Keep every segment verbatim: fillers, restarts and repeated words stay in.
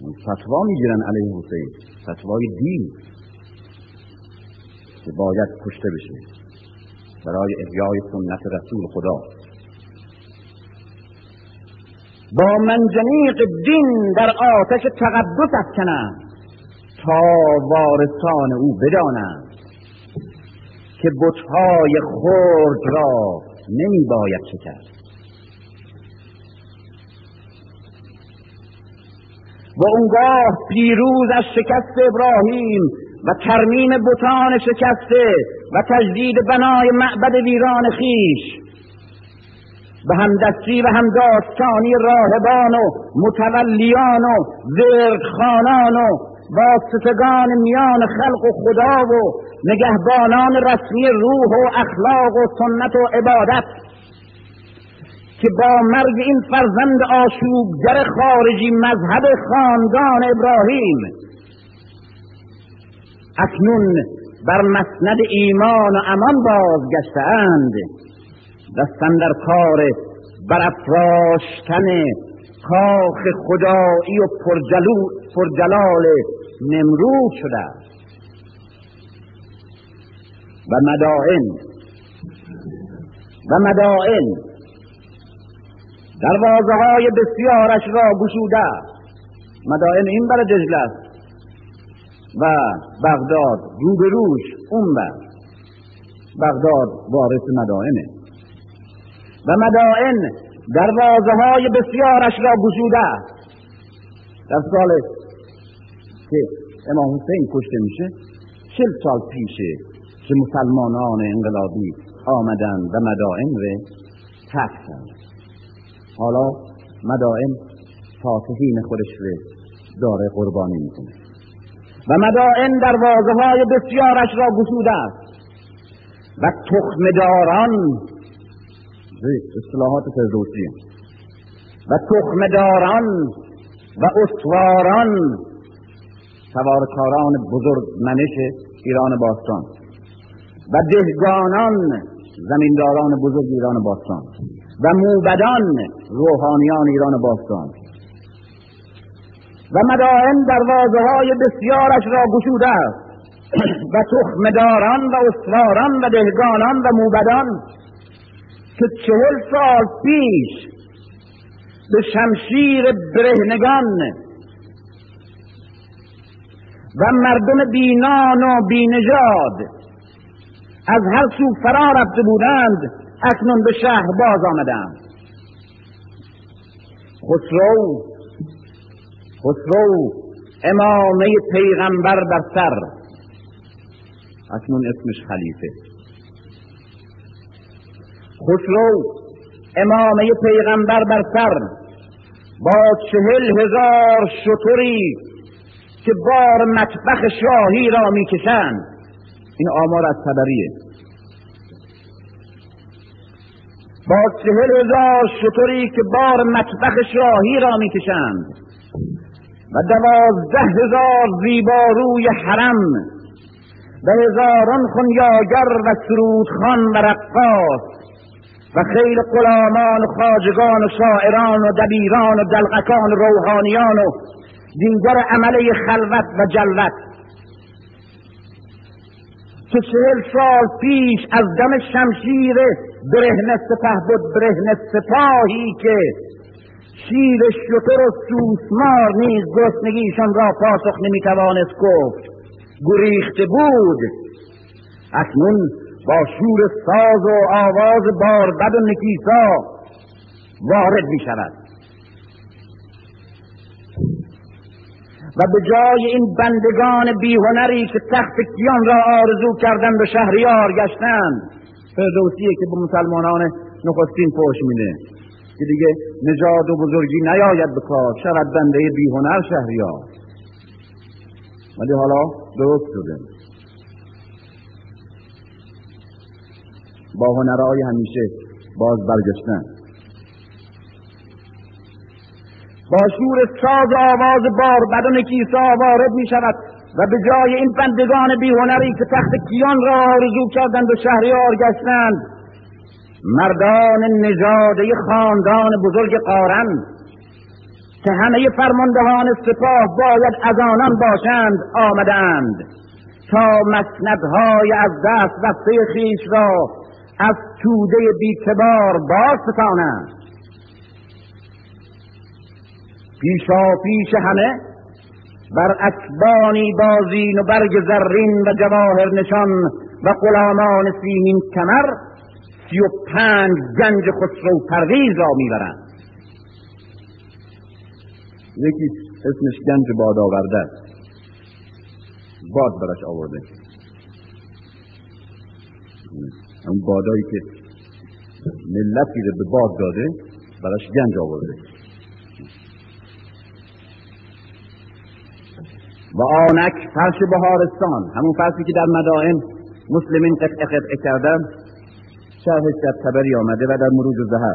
فتوا میگیرن علیه حسین، فتوای دین که باید کشته بشه برای احیای سنت رسول خدا. با منجنیق دین در آتش تقدس افکنند تا وارثان او بدانند که بت‌های خرد را نمی باید شکست. و اونگاه پیروز از شکست ابراهیم و ترمیم بتان شکسته و تجدید بنای معبد ویران خیش به همدستی و همداستانی راهبان و متولیان و ورخانان و واسطگان میان خلق و خدا و نگهبانان رسمی روح و اخلاق و سنت و عبادت که با مرگ این فرزند آشوبگر خارجی مذهب خاندان ابراهیم اکنون بر مسند ایمان و امان بازگشته‌اند، دستن در کار برافراشتن کاخ خدایی و پرجلو پرجلال نمرود شده و مدائن و مدائن دروازه‌های بسیارش را گشوده. مدائن این بر دجله است و بغداد روبروش اون بر. بغداد وارث مدائنه و مدائن دروازه‌های بسیارش را گشوده. در سال که امام حسین کشته میشه چل سال پیشه که مسلمانان انقلابی آمدن و مدائن رو فتح کردند. حالا مدائن فاتحین خودش رو داره قربانی میکنه و مدائن دروازه‌های بسیارش را گشوده است و تخمداران، اصطلاحات فردوسی، و تخمداران و استواران سوارکاران بزرگ منش ایران باستان و دهگانان زمینداران بزرگ ایران باستان و موبدان روحانیان ایران باستان و مدائن دروازه‌های بسیارش را گشوده است و تخمداران و استواران و دهگانان و موبدان که چهل سال پیش به شمشیر برهنگان و مردم بینان و بینژاد از هر سو فرا رفته بودند اکنون به شهر باز آمدند. خسرو خسرو امامه پیغمبر در سر، اکنون اسمش خلیفه. خسرو امامه پیغمبر بر سر با چهل هزار شتری که بار مطبخ شاهی را میکشند. این آمار از طبریه. با چهل هزار شتری که بار مطبخ شاهی را میکشند و دوازده هزار زیباروی حرم و هزاران خنیاگر و سرودخوان و رقاص و خیل غلامان و خواجگان و شاعران و دبیران و دلقکان و روحانیان و دیگر عمله خلوت و جلوت که چهل سال پیش از دم شمشیر برهنه سپه بود، برهنه سپاهی که شیر شتر و سوسمار نیز گرسنگیشان را پاسخ نمیتوانست گفت گریخته بود، اکنون با شور ساز و آواز باربد و نکیسا وارد می شود و به جای این بندگان بیهنری که تخت کیان را آرزو کردند و شهریار گشتند، فردوسیه که به مسلمانان نخستین پوش میده که دیگه نژاد و بزرگی نیاید به کار، شود بنده بیهنر شهریار. ولی حالا درست شده، با هنرهای همیشه باز برگشتن. با شور ساز و آواز باربد و نکیسا وارد می شود و به جای این بندگان بیهنری که تخت کیان را آرزو کردند و شهریار گشتند، مردان نژاده خاندان بزرگ قارن که همه فرماندهان سپاه باید از آنان باشند آمدند تا مسندهای از دست رفته خویش را از توده بی‌اعتبار باز ستانند. پیشا پیش همه بر اکبانی بازین و برگ زرین و جواهر نشان و غلامان سیمین کمر سی و پنج گنج خسرو پرویز را میبرند. یکی اسمش گنج باد آورده است، باد برش آورده، اون بادایی که ملتی رو به باد داده برش گنج آورده. و آنک فرش بهارستان، همون فرشی که در مدائن مسلمین قطعه قطعه کردن، شرحش در تبری آمده و در مروج الزهر.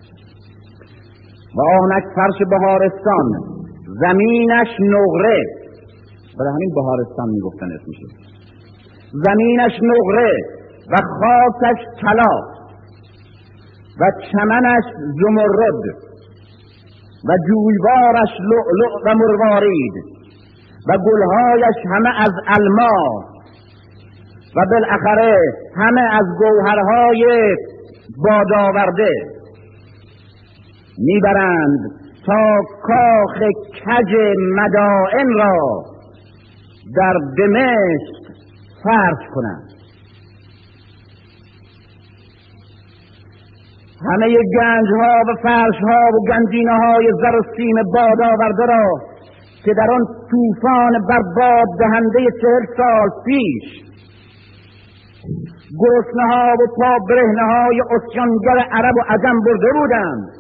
و آنک فرش بهارستان زمینش نقره، برای همین بهارستان میگفتن اسمشه، زمینش نقره و خاکش طلا و چمنش زمرد و جویبارش لؤلؤ و مروارید و گلهایش همه از الماس و بالاخره همه از گوهرهای بادآورده میبرند تا کاخ کج مدائن را در دمشق فرش کنند. همه گنجها و فرشها و گنجینه‌های زر و سیم بادآورده را که در آن طوفان برباد دهنده چهل سال پیش گرسنه‌ها و پابرهنه‌های عصیانگر عرب و عجم برده بودند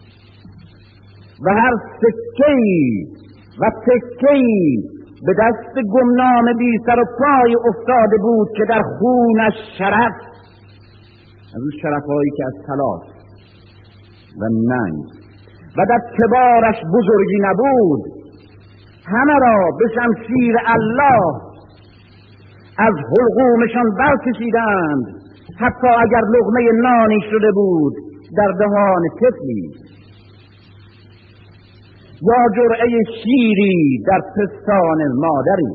و هر سکه‌ای و تکه‌ای به دست گمنام بی سر و پای افتاده بود که در خونش شرف، از اون شرف‌هایی که از طلا و ننگ و در کبارش بزرگی نبود، همه را به شمشیر الله از حلقومشان برکشیدند، حتی اگر لقمه نانی شده بود در دهان طفلی یا جرعه شیری در پستان مادری.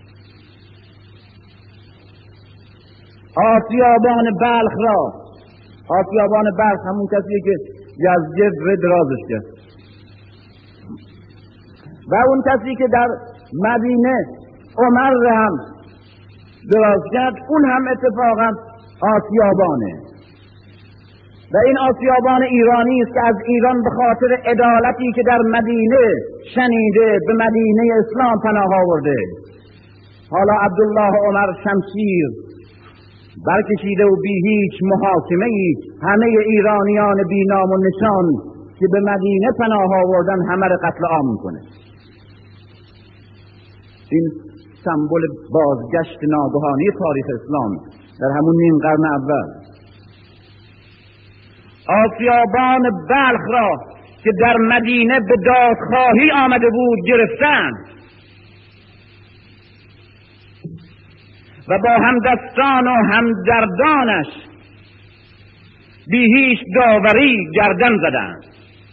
آسیابان بلخ را، آسیابان بلخ همون کسیه که یزدگرد درازش کرد و اون کسی که در مدینه عمر هم دراز کرد، اون هم اتفاقا آسیابانه و این آسیابان ایرانی است که از ایران به خاطر عدالتی که در مدینه شنیده به مدینه اسلام پناه آورده. حالا عبدالله عمر شمشیر برکشیده و بی هیچ محاکمه ای همه ایرانیان بی نام و نشان که به مدینه پناه آوردن همه را قتل عام میکنه. این سمبل بازگشت ناگهانی تاریخ اسلام در همون نیم قرن اول. آسیابان بلخ را که در مدینه به دادخواهی آمده بود گرفتند و با همدستان و همدردانش بی هیچ داوری گردن زدند.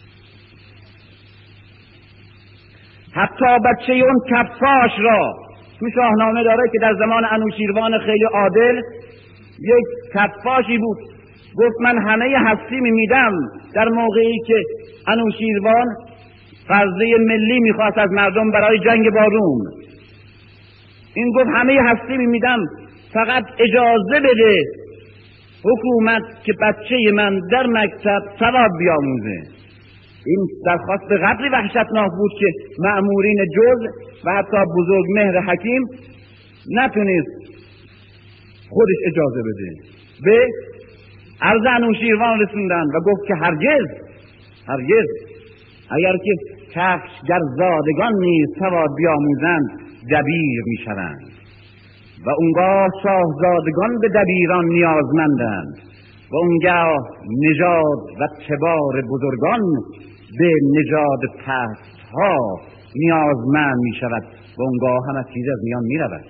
حتی بچه اون کفاش را تو شاهنامه داره که در زمان انوشیروان خیلی عادل یک کفاشی بود، گفت من همه هستی میدم در موقعی که انوشیروان فرضه ملی میخواست از مردم برای جنگ با روم. این گفت همه هستی میدم، فقط اجازه بده حکومت که بچه من در مکتب ثواب بیاموزه. این درخواست قدری وحشتناک بود که مأمورین جز و حتی بزرگ مهر حکیم نتونست خودش اجازه بده. به عرض انوشیروان رسوندن و گفت که هرگز هرگز اگر که کفشگر زادگان نیز سواد بیاموزند دبیر میشوند و اونگاه شاهزادگان به دبیران نیازمندند و اونگاه نژاد و تبار بزرگان به نژاد پست ها نیازمند می شود و اونگاه همه چیز از میان می رود.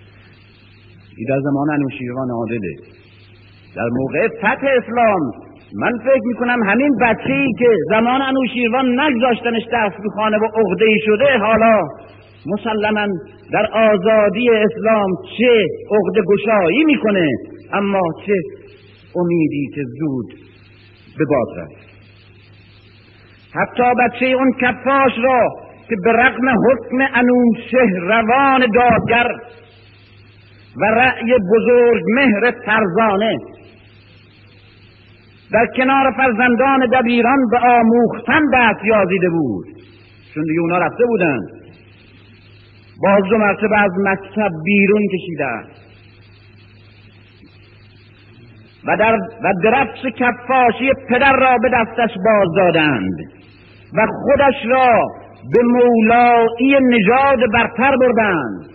این در زمان انوشیروان عادله. در موقع فتح اسلام من فکر میکنم همین بچه‌ای که زمان انوشیروان نگذاشتنش دست به خانه و عقده‌ای شده، حالا مسلماً در آزادی اسلام چه عقده گشایی میکنه، اما چه امیدی که زود به باد رفت. حتی بچه اون کفاش را که به رغم حکم انوشه روان دادگر و رأی بزرگ مهر فرزانه در کنار فرزندان دبیران به آموختن دست یازیده بود، چون دیگه اونا رفته بودن، باز دو مرتبه از مکتب بیرون کشیدن و در و درفش کفاشی پدر را به دستش باز دادند و خودش را به مولایی نژاد برتر بردند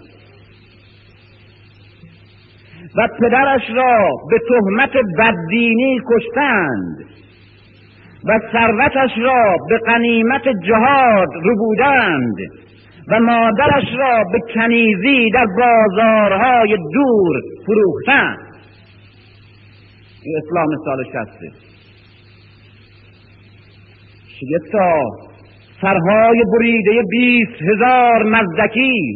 و پدرش را به تهمت بددینی کشتند و ثروتش را به غنیمت جهاد ربودند و مادرش را به کنیزی در بازارهای دور فروختند. این اسلام سال شصته. شگفتا سرهای بریده بیست هزار مزدکی،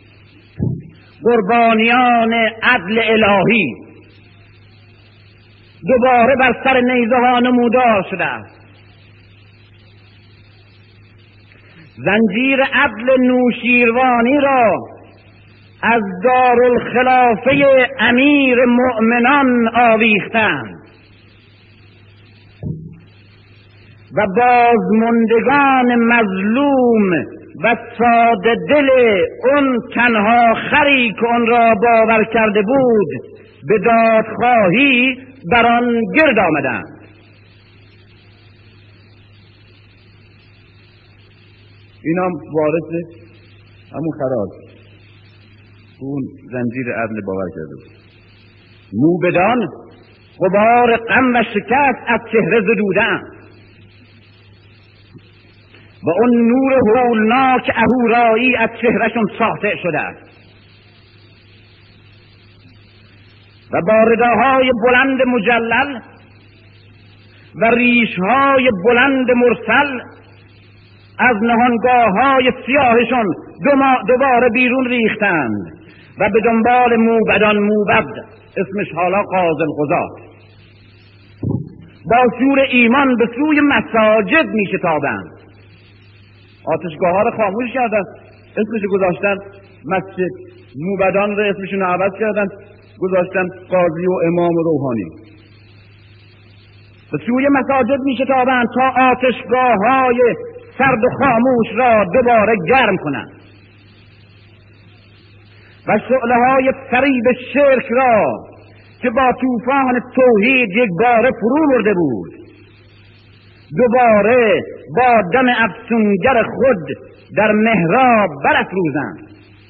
قربانیان عدل الهی، دوباره بر سر نیزه ها نمودار شده است. زنجیر عدل نوشیروانی را از دارالخلافه امیر مؤمنان آویختند و بازماندگان مظلوم و ساده دل اون تنها خری که اون را باور کرده بود به دادخواهی بر آن گرد آمدند. اینا وارث همون خراج اون زنجیر عدل باور کرده بود. موبدان غبار غم و شکست از چهره زدودند و اون نور هولناک اهورایی از چهرهشون ساطع شده است و با رداهای بلند مجلل و ریشهای بلند مرسل از نهانگاه‌های سیاهشون دوباره بیرون ریختند و به دنبال موبدان موبد، اسمش حالا قاضی القضات، با شور ایمان به سوی مساجد می شتابند. آتشگاه ها رو خاموش کردن، اسمش گذاشتن مسجد. موبدان رو اسمشون رو عوض کردن، گذاشتن قاضی و امام و روحانی. به سوی مساجد می شتابند تا آتشگاه های سرد و خاموش را دوباره گرم کنند و شعله های فریب شرک را که با طوفان توحید یک باره فرو مرده بود دوباره با دم افسونگر خود در محراب برافروزند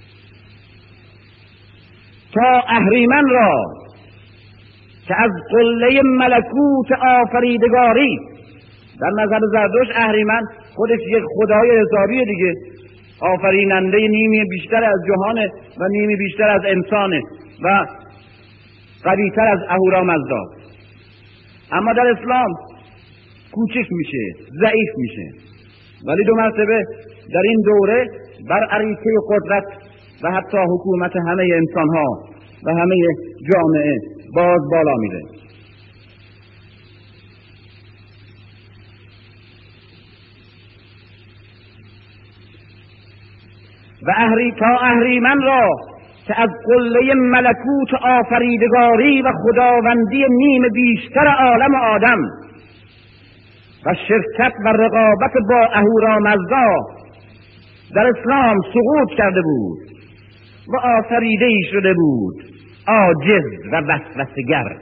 تا اهریمن را که از قله ملکوت آفریدگاری، در نظر زردشت اهریمن خودش یک خدای حسابیه دیگه، آفریننده نیمی بیشتر از جهانه و نیمی بیشتر از انسانه و قوی‌تر از اهورامزدا، اما در اسلام کوچک میشه، ضعیف میشه، ولی دو مرتبه در این دوره بر عریصه قدرت و حتی حکومت همه انسانها و همه جامعه باز بالا میره. و اهری تا اهریمن را که از قله ملکوت آفریدگاری و خداوندی نیم بیشتر عالم آدم و شرکت و رقابت با اهورامزدا در اسلام سقوط کرده بود و آفریده شده بود، عاجز و وسوسه‌گر،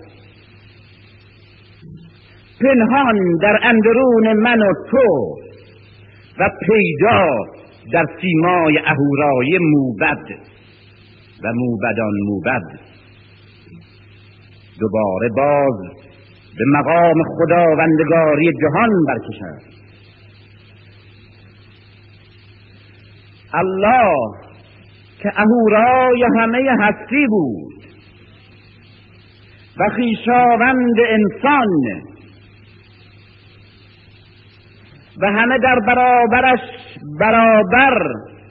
پنهان در اندرون من و تو و پیدا در سیمای اهورای موبد و موبدان موبد، دوباره باز به مقام خداوندگاری جهان برکشد. الله که اهورای همه هستی بود و خویشاوند انسان و همه در برابرش برابر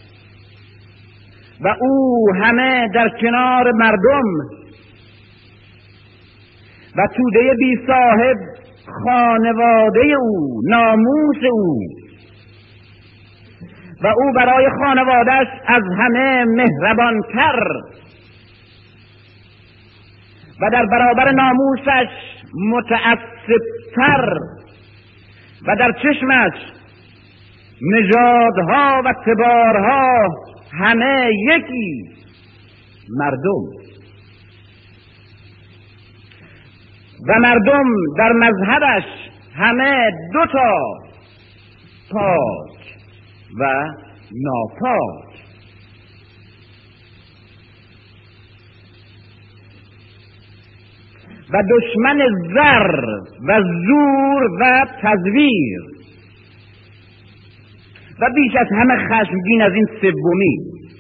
و او همه در کنار مردم و توده بی صاحب خانواده او، ناموس او، و او برای خانوادهش از همه مهربانتر و در برابر ناموسش متعصبتر و در چشمش نژادها و تبارها همه یکی، مردم. و مردم در مذهبش همه دوتا، پاک و ناپاک. و دشمن زر و زور و تزویر و بیش از همه خشمگین از این سومی،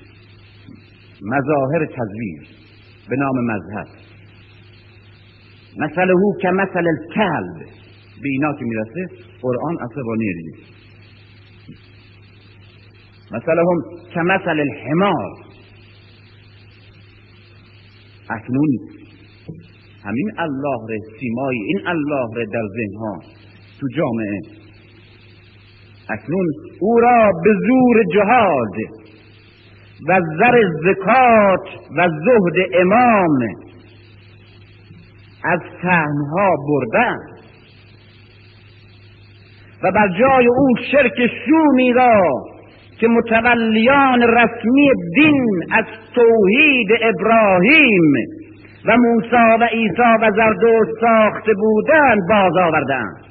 مظاهر تزویر به نام مذهب. مثله که مثل الکلب، به اینا که میرسه قرآن عصبانی دیگه. مثلهم که مثل الحمار. اکنون همین الله ره سیمای این الله ره در ذهنها تو جامعه، اکنون او را به زور جهاد و زر زکات و زهد امام از صحنها بردن و بر جای او شرک شومی را که متولیان رسمی دین از توحید ابراهیم و موسی و عیسی و زردشت ساخته بودند باز آوردند.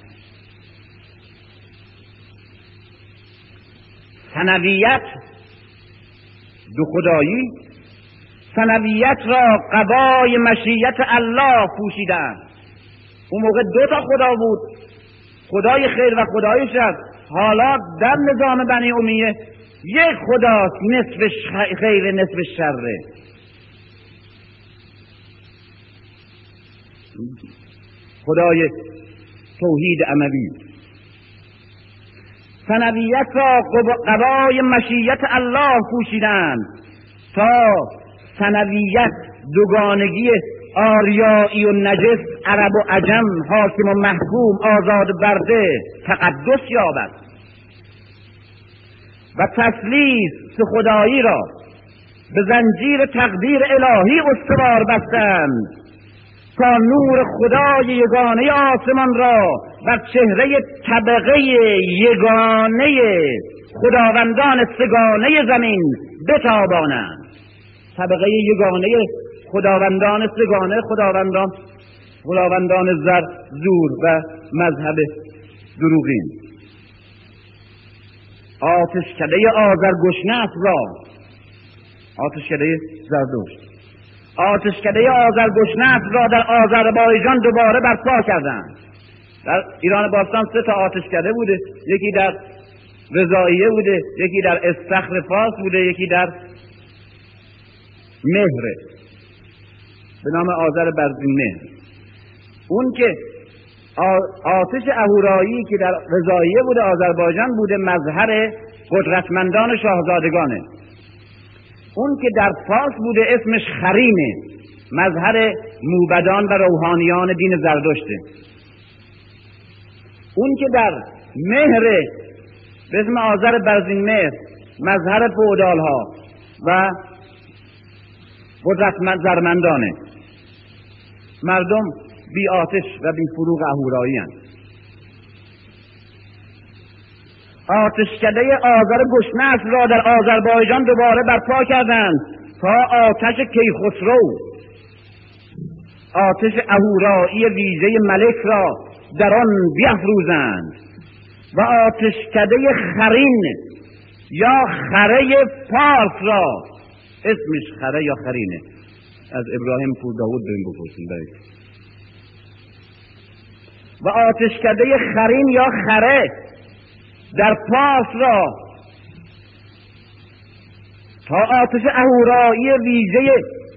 ثنویت، دو خدایی، ثنویت را قبای مشیت الله پوشیدند. اون موقع دو تا خدا بود، خدای خیر و خدای شر. حالا در نظام بنی امیه یک خداست، نصف خیر نصف شره. خدای توحید اموی. ثنویت را قبای مشیت الله پوشیدند تا ثنویت، دوگانگی آریایی و نجس، عرب و عجم، حاکم و محکوم، آزاد برده تقدس یابد و تثلیث خدایی را به زنجیر تقدیر الهی استوار بستند تا نور خدای یگانه آسمان را بر چهره طبقه یگانه خداوندان سگانه زمین بتابانند. طبقه یگانه خداوندان سگانه، خداوندان خداوندان زر، زور و مذهب دروغین. آتشکده آذرگشنه را، آتشکده زردشت، آتشکده آذرگشنه را در آذربایجان دوباره برپا کردند. در ایران باستان سه تا آتشکده بوده، یکی در رضائیه بوده، یکی در استخر فارس بوده، یکی در مهر به نام آذر برزین مهر. اون که آتش اهورایی که در رضائیه بوده، آذربایجان بوده، مظهر قدرتمندان شاهزادگانه. اون که در فارس بوده اسمش خرینه، مظهر موبدان و روحانیان دین زردشته. اون که در مهر به اسم آذر برزین مهر، مظهر فئودال ها و قدرتمندانه. مردم بی آتش و بی فروغ اهورایی هستند. آتشکده آذرگشنه را در آذربایجان دوباره برپا کردند تا آتش کیخسرو، آتش اهورایی ویژه ملک را در آن بیافروزند و آتشکده خرین یا خره فارس را، اسمش خره یا خرینه، از ابراهیم پور داود بریم بپرسیم برید. و آتشکده خرین یا خره در پارس را تا آتش اهورایی ویژه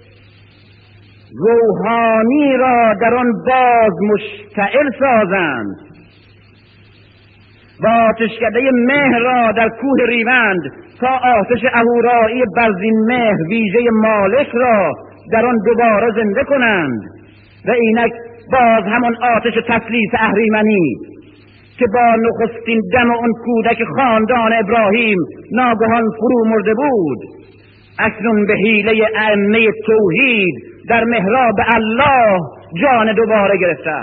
روحانی را در آن باز مشتعل سازند و آتشکده مهر را در کوه ریوند تا آتش اهورایی برزین مهر ویژه مالک را در آن دوباره زنده کنند و اینک باز همان آتش تسلیس اهریمنی که با نخستین دم آن کودک خاندان ابراهیم ناگهان فرو مرده بود، اکنون به حیله ائمه توحید در محراب الله جان دوباره گرفته.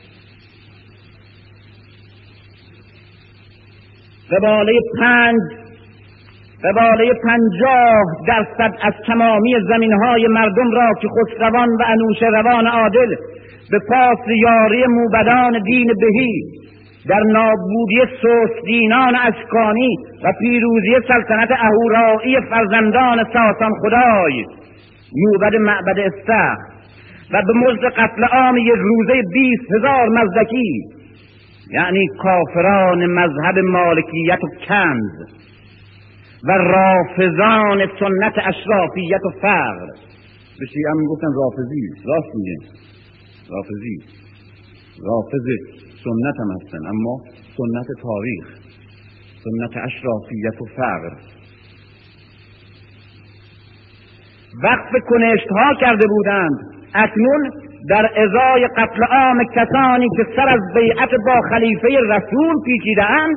به بالای پنج به بالای پنجاه درصد از تمامی زمینهای مردم را که خسروان و انوشروان عادل به پاس یاری موبدان دین بهی در نابودی سوسدینان اشکانی و پیروزی سلطنت اهورایی فرزندان ساسان خدای موبد معبد استخر و به مزد قتل عام یک روزه بیست هزار مزدکی، یعنی کافران مذهب مالکیت و کنز و رافضان سنت اشرافیت و فقر. به شیعه هم گفتن رافضی، راست میگه، رافضی رافض سنت هم هستن، اما سنت تاریخ، سنت اشرافیت و فقر. وقف کنشت ها کرده بودند، اکنون در ازای قتل عام کسانی که سر از بیعت با خلیفه رسول پیچیده اند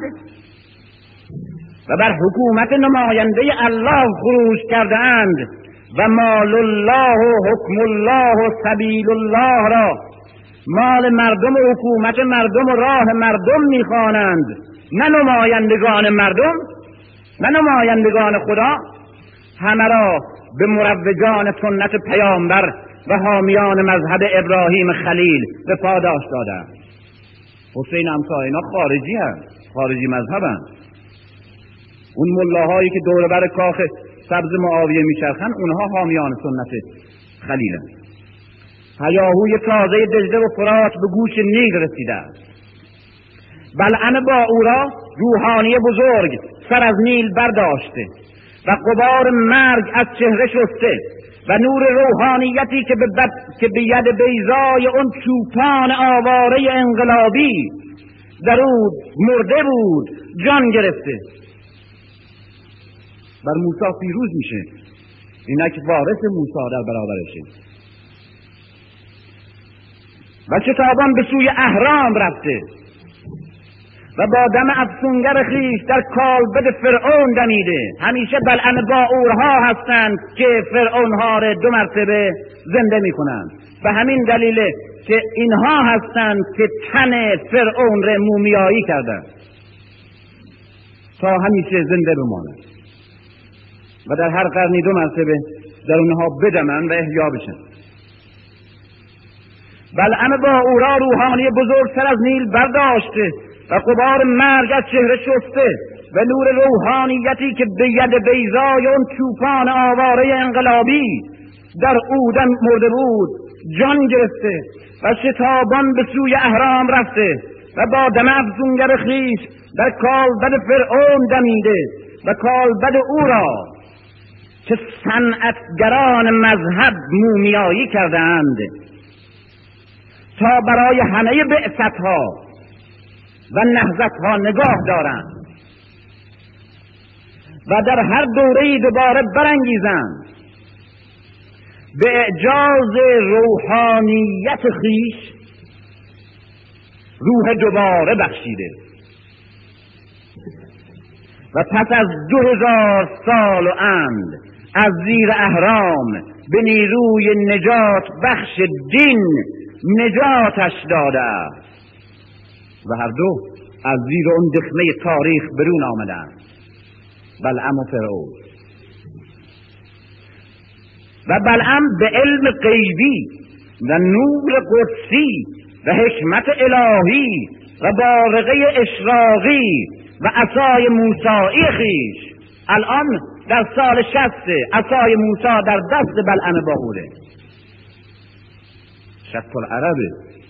و بر حکومت نماینده الله خروج کرده اند و مال الله و حکم الله و سبیل الله را مال مردم و حکومت مردم و راه مردم میخوانند، نه نمایندگان مردم، نه نمایندگان خدا، همه را به مروجان سنت پیامبر و حامیان مذهب ابراهیم خلیل به پاداش دادند. حسین امثال اینا خارجی هست، خارجی مذهب هست. اون ملاهایی که دور بر کاخ سبز معاویه میچرخن اونها حامیان سنت خلیل هست. هیاهوی تازه دجله و فرات به گوش نیل رسیده است. بلعم با او را روحانی بزرگ سر از نیل برداشته و غبار مرگ از چهره شسته و نور روحانیتی که به بد... که به ید بیضای اون چوپان آواره انقلابی در او مرده بود جان گرفته. بر موسی پیروز میشه، اینک وارث موسی در برابرشه و شتابان به سوی اهرام رفته و با دم افسونگر خیش در کالبد فرعون دمیده. همیشه بلعم باعورها هستند که فرعونها را دو مرتبه زنده میکنند و همین دلیله که اینها هستند که تن فرعون را مومیایی کردند تا همیشه زنده بمانند و در هر قرنی دو مرتبه در اونها بدمن و احیا بشن. بلعم باعورها روحانی بزرگ سر از نیل برداشته و غبار مرگ از چهره شسته و نور روحانیتی که به ید بیضای اون چوپان آواره انقلابی در اودن مرده بود جان گرفته و شتابان به سوی اهرام رفته و با دم افزونگر خیش در کالبد فرعون دمیده و کالبد او را که صنعتگران مذهب مومیایی کردند تا برای همه بعثتها و نهضتها نگاه دارند و در هر دوره‌ای دوباره برانگیزند به اعجاز روحانیت خیش روح دوباره بخشیده و پس از دو هزار سال و اند از زیر اهرام به نیروی نجات بخش دین نجاتش داده است و هر دو از زیر اون دخمه تاریخ برون آمدند، بلعم و فرعون. و بلعم به علم غیبی و نور قدسی و حکمت الهی و بارقه اشراقی و عصای موسیی خیش الان در سال شصت عصای موسی در دست بلعم باعوره، شط العربه،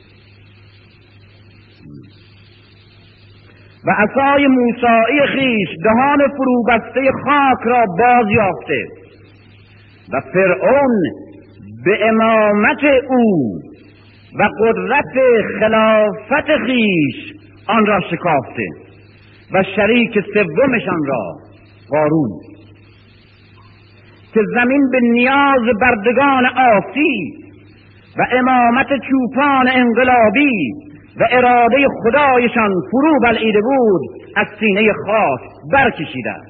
و عصای موسیی خیش دهان فروبسته خاک را باز یافته و فرعون به امامت او و قدرت خلافت خیش آن را شکافته و شریک سومشان را قارون، که زمین به نیاز بردگان آسی و امامت چوپان انقلابی و اراده خدایشان فرو بلعیده بود از سینه خاک برکشیدند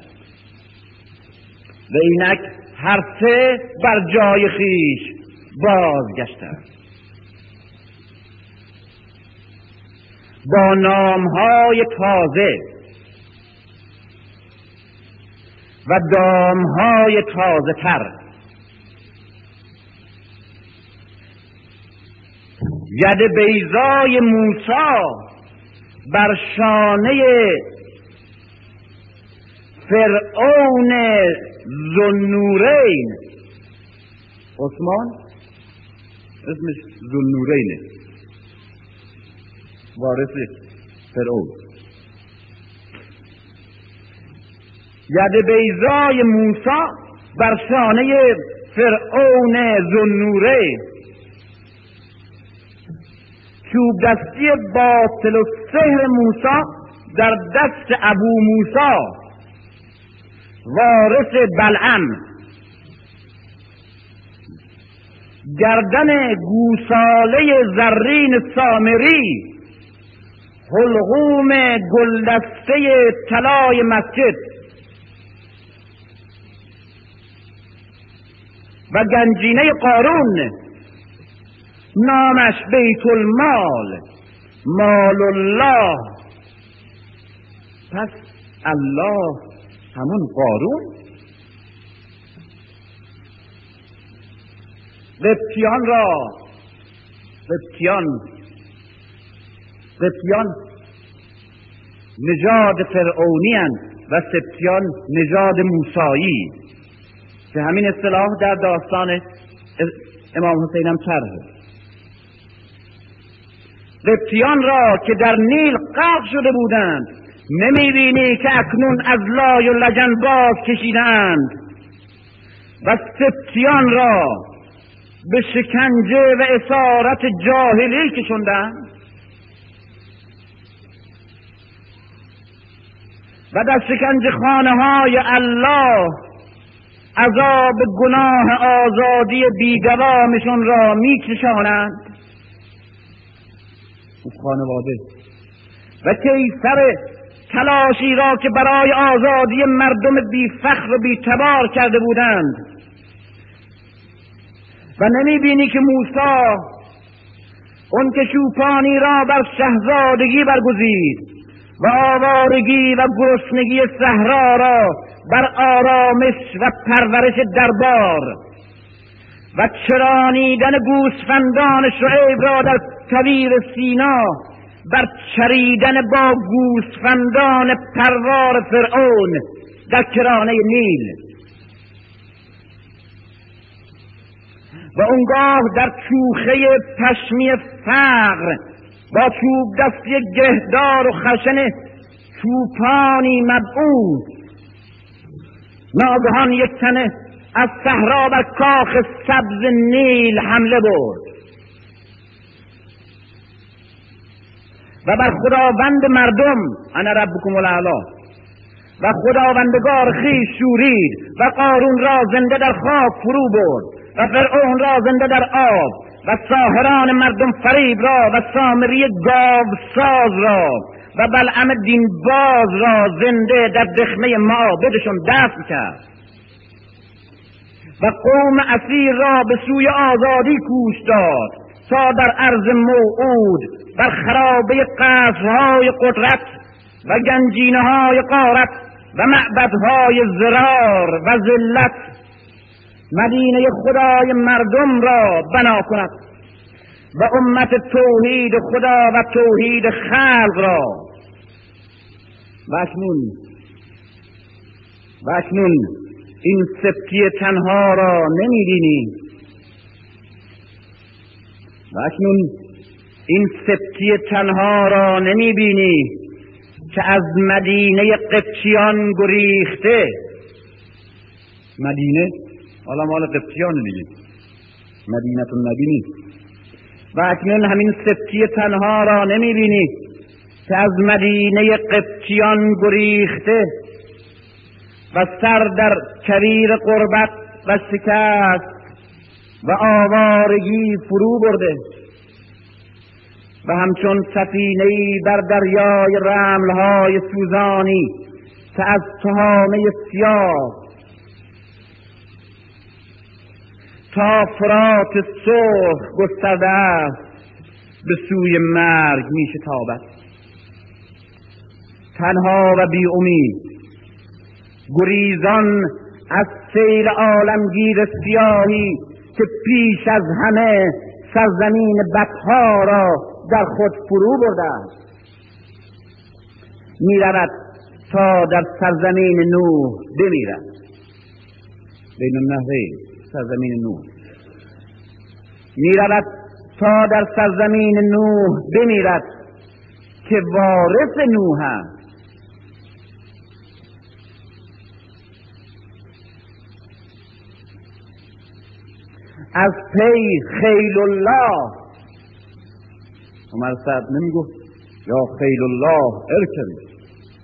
و اینک هر سه بر جای خیش بازگشتند با نامهای تازه و دامهای تازه تر. ید بیضای موسی بر شانه فرعون ذوالنورین، عثمان اسمش ذوالنورینه، وارث فرعون. ید بیضای موسی بر شانه فرعون ذوالنورین، چوب دستی باطل و سحر موسی در دست ابو موسی وارث بلعم، گردن گوساله زرین سامری، حلقوم گلدسته طلای مسجد و گنجینه قارون، نامش بیت المال، مال الله. پس الله همون قارون قبطیان را قبطیان قبطیان نژاد فرعونی اند و سبطیان نژاد موسایی، که همین اصطلاح در داستان امام حسین هم طرحه. قبطیان را که در نیل غرق شده بودند نمیبینی که اکنون از لای و لجن باز کشیدند و سبطیان را به شکنجه و اسارت جاهلی کشوندند و در شکنجه خانه های الله عذاب گناه آزادی بیدوامشون را میکشانند. خانواده و کیسر تلاشی را که برای آزادی مردم بی فخر و بی تبار کرده بودند و نمی بینی که موسی اون که چوپانی را بر شهزادگی برگزید و آوارگی و گرسنگی صحرا را بر آرامش و پرورش دربار و چرانیدن گوسفندان شعیب را در کویر سینا بر چریدن با گوسفندان پروار فرعون در کرانه نیل و اونگاه در چوخه پشمی فقر با چوب دستی گهدار و خشن چوپانی مبعوث ناگهان یک تنه از صحرا بر کاخ سبز نیل حمله برد و بر خداوند مردم انا ربکم الاعلی و خداوندگار خویش شورید و قارون را زنده در خاک فرو برد و فرعون را زنده در آب و ساحران مردم فریب را و سامری گاوساز را و بلعم دینباز را زنده در دخمه معابدشون دفن کرد و قوم اسیر را به سوی آزادی کوش داد تا در عرض موعود بر خرابه قصرهای قدرت و گنجینه‌های غارت و معبدهای زرار و ذلت مدینه خدای مردم را بنا کند و امت توحید خدا و توحید خلق را. و اکنون و اکنون این سبطی تنها را نمی‌بینی و اکنون این سبطی تنها را نمی‌بینی که از مدینه قبطیان گریخته. مدینه حالا مال قبطیان دیگه، مدینه النبی نیست. و اکنون همین سبطی تنها را نمی‌بینی که از مدینه قبطیان گریخته و سر در کویر غربت و شکست و آوارگی فرو برده و همچون سفینه‌ای بر دریای رملهای سوزانی که از تهامه سیاه تا فرات سرخ گسترده است به سوی مرگ می شتابد. تنها و بی امید گریزان از سیل عالمگیر سیاهی که پیش از همه سرزمین بدها را در خود فرو برده است می رود تا در سرزمین نوح بمیرد. بین النهرین، سرزمین نوح می رود تا در سرزمین نوح بمیرد که وارث نوح است. از پی خیل الله، عمر سعد نمیگفت یا خیل الله ارکبی،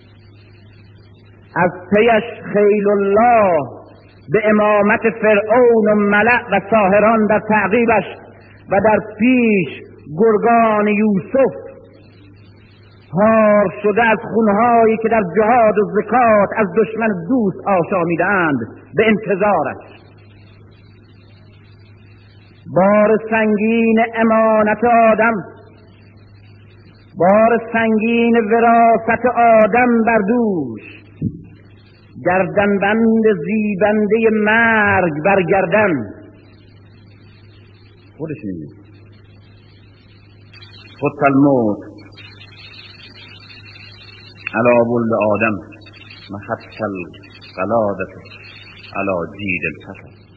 از پیش خیل الله به امامت فرعون و ملأ و ساحران در تعقیبش و در پیش گرگان یوسف هار شده از خونهایی که در جهاد و زکات از دشمن دوست آشامیدند به انتظارش. بار سنگین امانت آدم، بار سنگین وراثت آدم بر دوش، گردنبند زیبنده مرگ بر گردن. خودش میگه خط الموت علی ولد آدم محط القلادة علی جید الحسن.